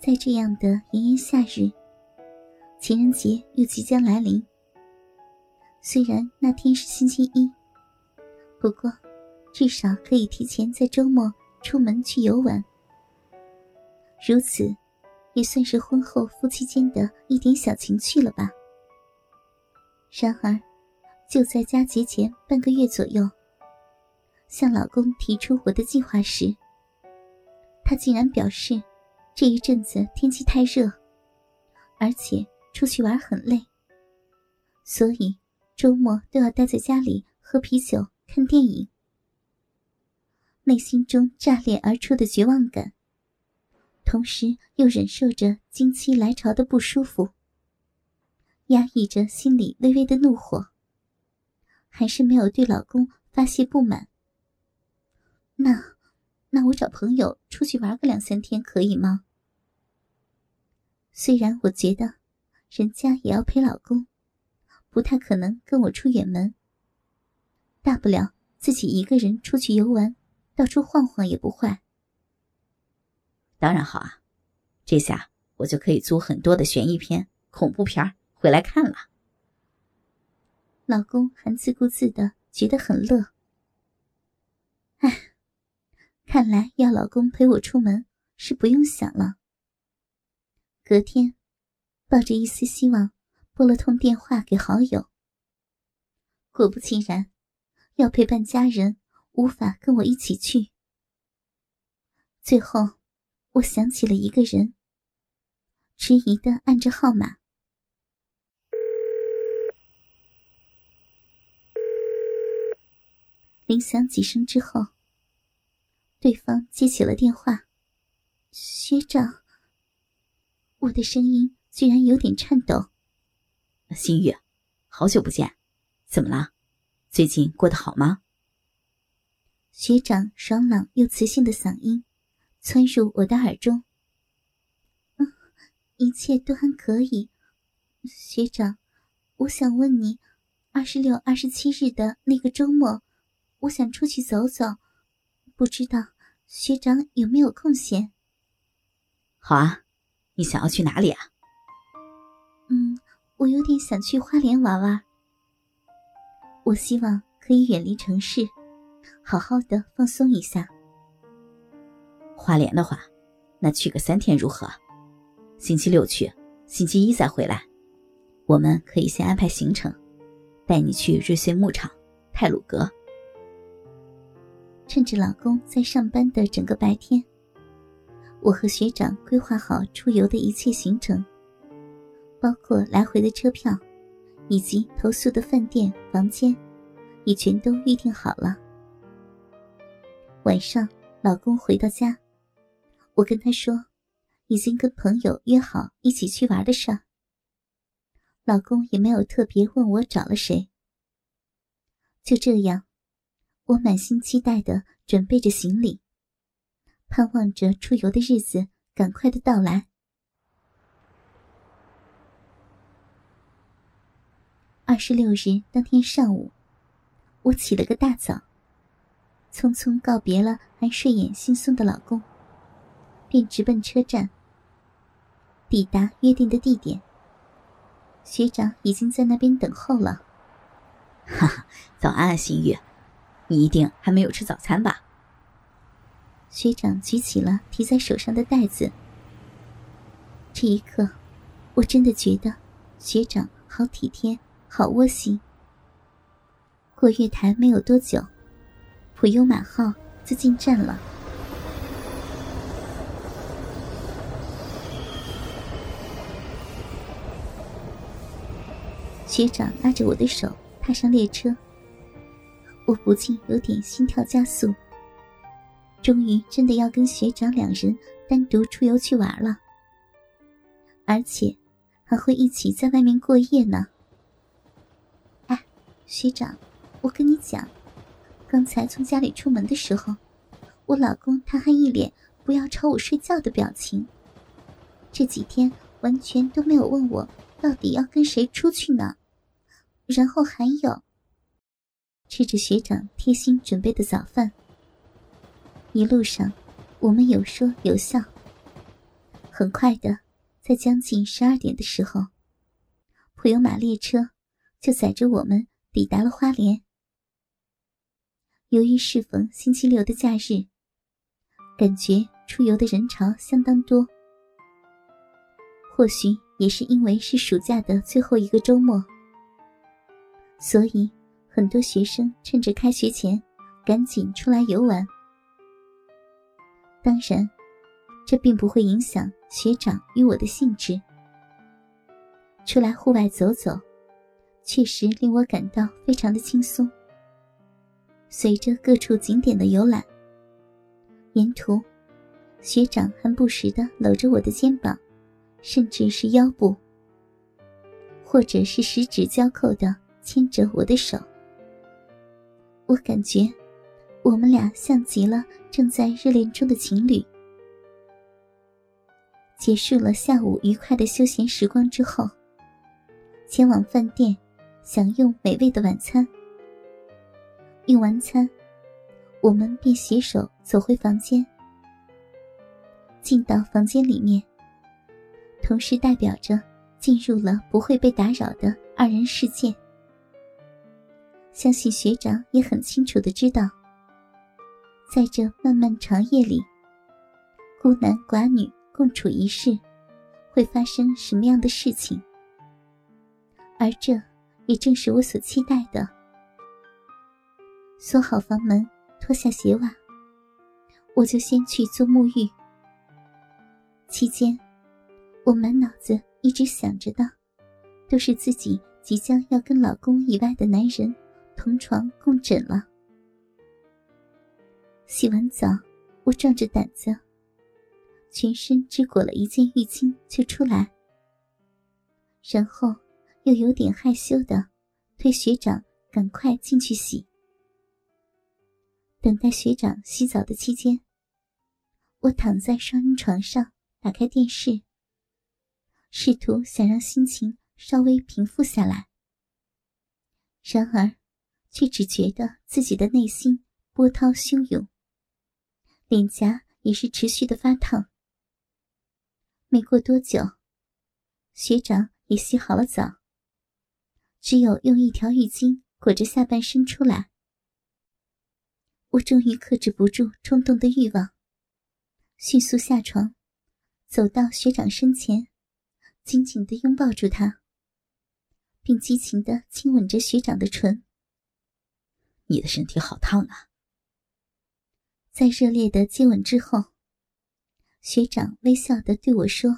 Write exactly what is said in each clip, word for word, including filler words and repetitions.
在这样的炎炎夏日，情人节又即将来临。虽然那天是星期一，不过至少可以提前在周末出门去游玩。如此也算是婚后夫妻间的一点小情趣了吧。然而就在佳节前半个月左右，向老公提出我的计划时，他竟然表示这一阵子天气太热，而且出去玩很累，所以周末都要待在家里喝啤酒看电影。内心中炸裂而出的绝望感，同时又忍受着经期来潮的不舒服，压抑着心里微微的怒火，还是没有对老公发泄不满。那那我找朋友出去玩个两三天可以吗？虽然我觉得人家也要陪老公，不太可能跟我出远门，大不了自己一个人出去游玩，到处晃晃也不坏。 当然好啊，这下我就可以租很多的悬疑片、恐怖片回来看了。 老公还自顾自的觉得很乐。唉，看来要老公陪我出门是不用想了。隔天，抱着一丝希望拨了通电话给好友。果不其然，要陪伴家人，无法跟我一起去。最后我想起了一个人，迟疑地按着号码。铃响几声之后，对方接起了电话。学长，我的声音居然有点颤抖。 新月，好久不见，怎么了？最近过得好吗？ 学长爽朗又磁性的嗓音窜入我的耳中。嗯，一切都还可以。学长，我想问你，二十六、二十七日的那个周末，我想出去走走，不知道学长有没有空闲？ 好啊，你想要去哪里啊？ 嗯，我有点想去花莲玩玩。我希望可以远离城市，好好的放松一下。 花莲的话，那去个三天如何？星期六去，星期一再回来。我们可以先安排行程，带你去瑞穗牧场、太鲁阁。 趁着老公在上班的整个白天，我和学长规划好出游的一切行程，包括来回的车票以及投宿的饭店房间也全都预定好了。晚上老公回到家，我跟他说已经跟朋友约好一起去玩的事儿。老公也没有特别问我找了谁。就这样，我满心期待地准备着行李，盼望着出游的日子赶快的到来。二十六日当天上午，我起了个大早，匆匆告别了还睡眼惺忪的老公，便直奔车站。抵达约定的地点，学长已经在那边等候了。 哈哈，早安，新月，你一定还没有吃早餐吧？ 学长举起了提在手上的袋子。这一刻，我真的觉得学长好体贴，好窝心。过月台没有多久，普悠玛号就进站了。学长拉着我的手踏上列车，我不禁有点心跳加速。终于真的要跟学长两人单独出游去玩了，而且还会一起在外面过夜呢。哎，学长，我跟你讲，刚才从家里出门的时候，我老公他还一脸不要吵我睡觉的表情，这几天完全都没有问我到底要跟谁出去呢。然后还有，吃着学长贴心准备的早饭，一路上我们有说有笑， 很快的，在将近十二点的时候，普悠玛列车就载着我们抵达了花莲。由于适逢星期六的假日，感觉出游的人潮相当多。或许也是因为是暑假的最后一个周末，所以很多学生趁着开学前赶紧出来游玩。当然，这并不会影响学长与我的兴致。出来户外走走，确实令我感到非常的轻松。随着各处景点的游览，沿途学长还不时地搂着我的肩膀，甚至是腰部，或者是十指交扣地牵着我的手。我感觉我们俩像极了正在热恋中的情侣。结束了下午愉快的休闲时光之后，前往饭店享用美味的晚餐。用完餐，我们便携手走回房间。进到房间里面，同时代表着进入了不会被打扰的二人世界。相信学长也很清楚地知道，在这漫漫长夜里，孤男寡女共处一室会发生什么样的事情，而这也正是我所期待的。锁好房门，脱下鞋袜，我就先去做沐浴。期间，我满脑子一直想着的都是自己即将要跟老公以外的男人同床共枕了。洗完澡，我壮着胆子，全身只裹了一件浴巾就出来，然后又有点害羞的推学长赶快进去洗。等待学长洗澡的期间，我躺在双人床上，打开电视，试图想让心情稍微平复下来。然而却只觉得自己的内心波涛汹涌，脸颊也是持续的发烫。没过多久，学长也洗好了澡，只有用一条浴巾裹着下半身出来。我终于克制不住冲动的欲望，迅速下床，走到学长身前，紧紧地拥抱住他，并激情地亲吻着学长的唇。 你的身体好烫啊！ 在热烈的接吻之后，学长微笑地对我说：“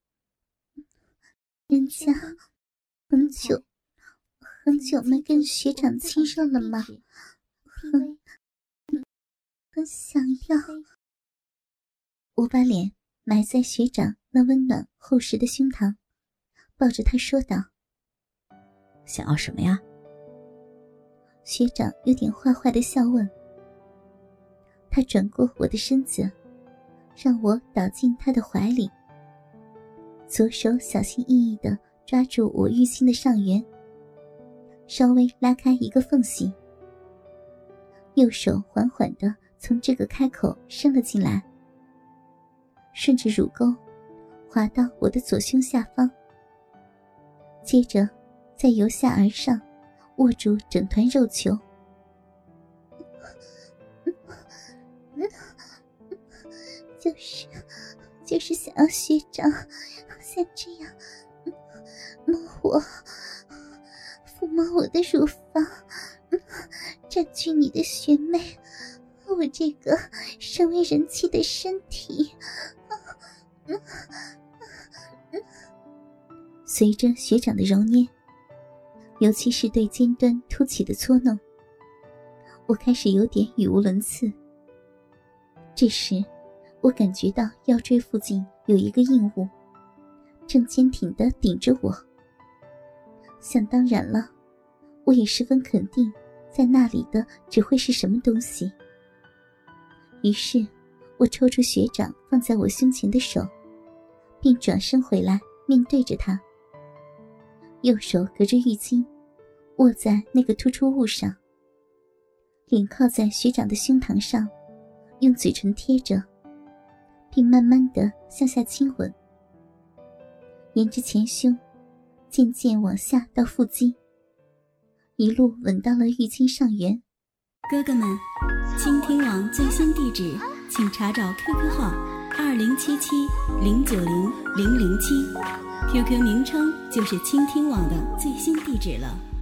人家很久很久没跟学长亲热了吗？很很想要。”我把脸埋在学长那温暖厚实的胸膛，抱着他说道：“ 想要什么呀？” 学长有点坏坏的笑问。他转过我的身子，让我倒进他的怀里，左手小心翼翼地抓住我浴巾的上缘，稍微拉开一个缝隙，右手缓缓地从这个开口伸了进来，顺着乳沟滑到我的左胸下方，接着再由下而上握住整团肉球。就是就是想要学长像这样摸我，抚摸我的乳房，占据你的穴妹，我这个身为人妻的身体。随着学长的揉捏，尤其是对尖端凸起的搓弄，我开始有点语无伦次。这时我感觉到腰椎附近有一个硬物正坚挺地顶着我，想当然了，我也十分肯定在那里的只会是什么东西。于是我抽出学长放在我胸前的手，并转身回来面对着他，右手隔着浴巾握在那个突出物上，脸靠在学长的胸膛上，用嘴唇贴着，并慢慢地向下亲吻。 沿着前胸渐渐往下到腹肌，一路吻到了浴巾上缘。 哥哥们，倾听网最新地址请查找 Q Q 号二零七七零九零零零七 ，Q Q 名称就是倾听网的最新地址了。